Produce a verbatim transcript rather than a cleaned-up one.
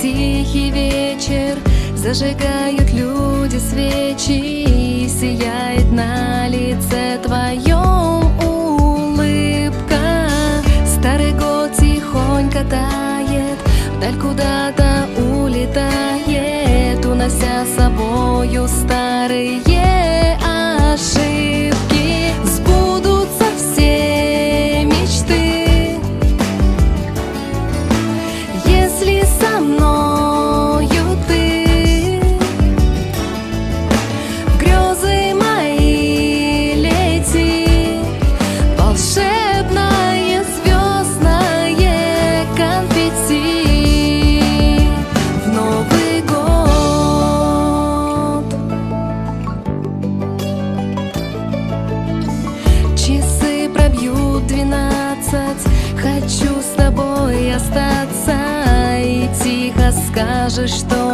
тихий вечер, зажигают люди свечи, и сияет на лице твоем улыбка. Старый год тихонько тает, вдаль куда-то улетает, унося с собою старые ошибки. Сбудутся все мечты, если со мною ты в грезы мои лети. Волшебное звездное конфетти в Новый год. Часы пробьют двенадцать, хочу с тобой остаться, и тихо скажешь, что